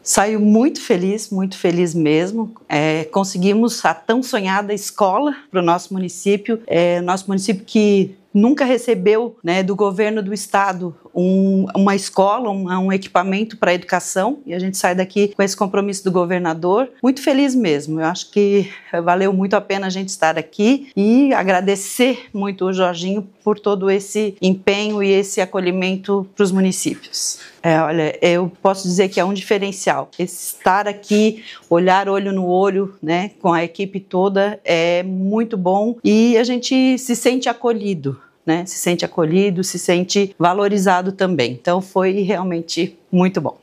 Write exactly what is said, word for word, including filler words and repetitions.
Saio muito feliz, muito feliz mesmo. É, conseguimos a tão sonhada escola para o nosso município. É, nosso município que nunca recebeu, né, do governo do estado um, uma escola, um, um equipamento para a educação, e a gente sai daqui com esse compromisso do governador. Muito feliz mesmo. Eu acho que valeu muito a pena a gente estar aqui e agradecer muito o Jorginho por todo esse empenho e esse acolhimento para os municípios. É, olha, eu posso dizer que é um diferencial. Esse estar aqui, olhar olho no olho, né, com a equipe toda, é muito bom e a gente se sente acolhido, né, se sente acolhido, se sente valorizado também. Então foi realmente muito bom.